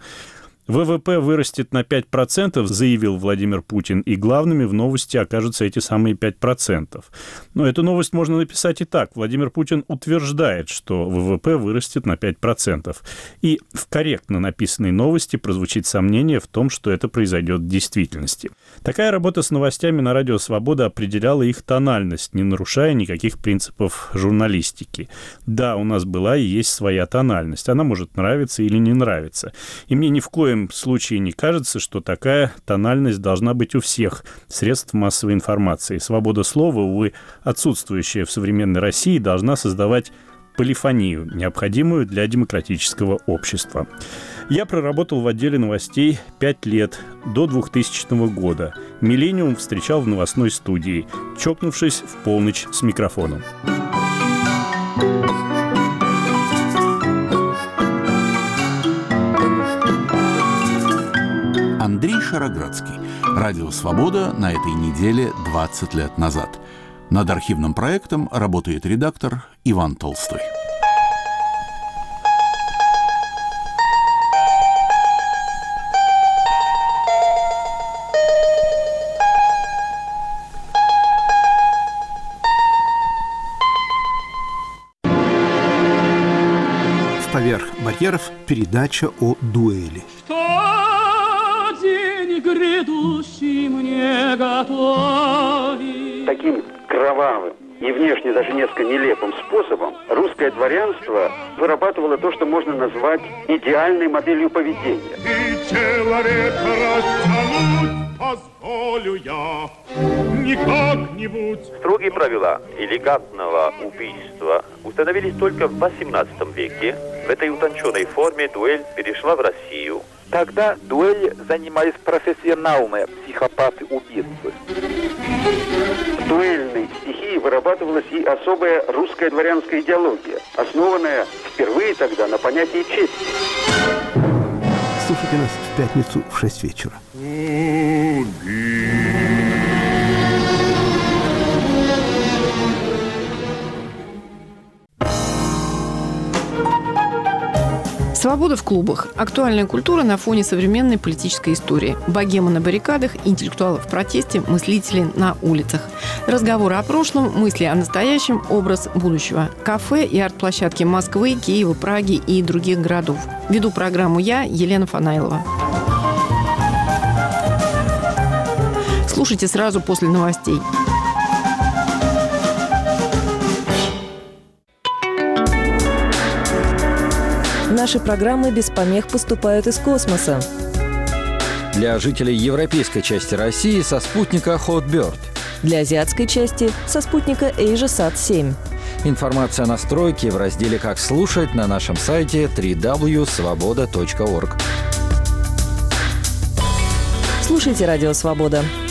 ВВП вырастет на пять процентов, заявил Владимир Путин, и главными в новости окажутся эти самые пять процентов. Но эту новость можно написать и так. Владимир Путин утверждает, что ВВП вырастет на пять процентов. И в корректно написанной новости прозвучит сомнение в том, что это произойдет в действительности. Такая работа с новостями на Радио Свобода определяла их тональность, не нарушая никаких принципов журналистики. Да, у нас была и есть своя тональность. Она может нравиться или не нравиться. И мне ни в коем случае не кажется, что такая тональность должна быть у всех средств массовой информации. Свобода слова, увы, отсутствующая в современной России, должна создавать полифонию, необходимую для демократического общества. Я проработал в отделе новостей пять лет, до двухтысячного года. «Миллениум» встречал в новостной студии, чокнувшись в полночь с микрофоном.
Андрей Шароградский. Радио «Свобода» на этой неделе двадцать лет назад. Над архивным проектом работает редактор Иван Толстой.
«Поверх барьеров» передача о дуэли.
Грядущий мне готовит.
Таким кровавым и внешне даже несколько нелепым способом русское дворянство вырабатывало то, что можно назвать идеальной моделью поведения.
И человека растянуть позволю я не как-нибудь.
Строгие правила элегантного убийства установились только в восемнадцатом веке. В этой утонченной форме дуэль перешла в Россию.
Тогда дуэль занимались профессиональные психопаты-убийцы.
В дуэльной стихии вырабатывалась и особая русская дворянская идеология, основанная впервые тогда на понятии чести.
Слушайте нас в пятницу в шесть вечера.
Свобода в клубах. Актуальная культура на фоне современной политической истории. Богема на баррикадах, интеллектуалы в протесте, мыслители на улицах. Разговоры о прошлом, мысли о настоящем, образ будущего. Кафе и арт-площадки Москвы, Киева, Праги и других городов. Веду программу я, Елена Фанаилова. Слушайте сразу после новостей.
Наши программы без помех поступают из космоса.
Для жителей европейской части России со спутника Hotbird.
Для азиатской части со спутника AsiaSat семь.
Информация о настройке в разделе «Как слушать» на нашем сайте дабл ю дабл ю дабл ю точка свобода точка орг.
Слушайте «Радио Свобода».